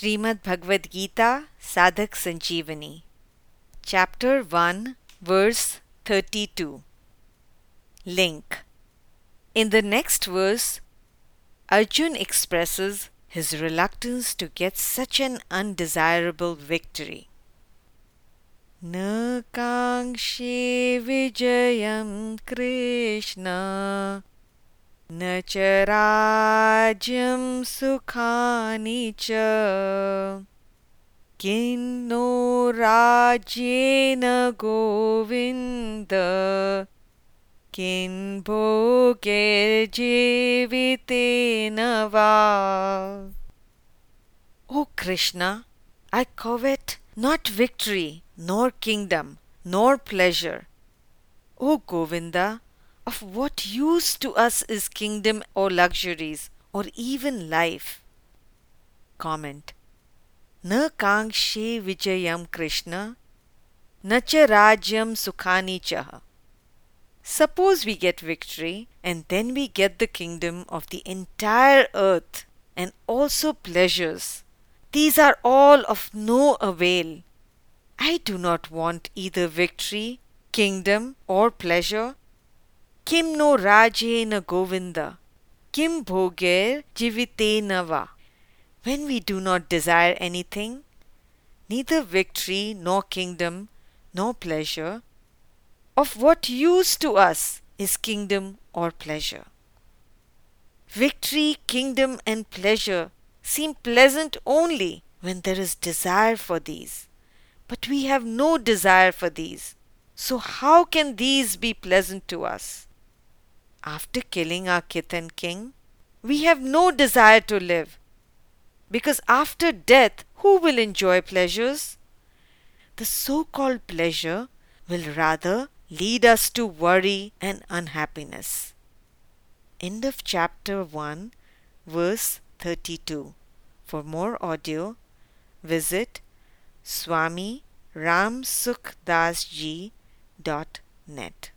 Srimad Bhagavad Gita Sadhak Sanjeevani, Chapter 1, Verse 32. Link. In the next verse, Arjun expresses his reluctance to get such an undesirable victory. Na kangshe vijayam Krishna na cha rajyam sukhani cha kinno rajyena govinda kin bhoger jivitena va. O Krishna, I covet not victory, nor kingdom, nor pleasure. O Govinda, of what use to us is kingdom or luxuries, or even life? Comment. Na kangshe vijayam Krishna, na cha rajyam sukhani cha. Suppose we get victory, and then we get the kingdom of the entire earth, and also pleasures. These are all of no avail. I do not want either victory, kingdom, or pleasure. Kim no rajena govinda, kim bhoger jivitena va. When we do not desire anything, neither victory, nor kingdom, nor pleasure, of what use to us is kingdom or pleasure? Victory, kingdom, and pleasure seem pleasant only when there is desire for these. But we have no desire for these. So how can these be pleasant to us? After killing our kith and king, we have no desire to live. Because after death, who will enjoy pleasures? The so-called pleasure will rather lead us to worry and unhappiness. End of chapter 1, verse 32. For more audio, visit swami ramsukhdasji.net.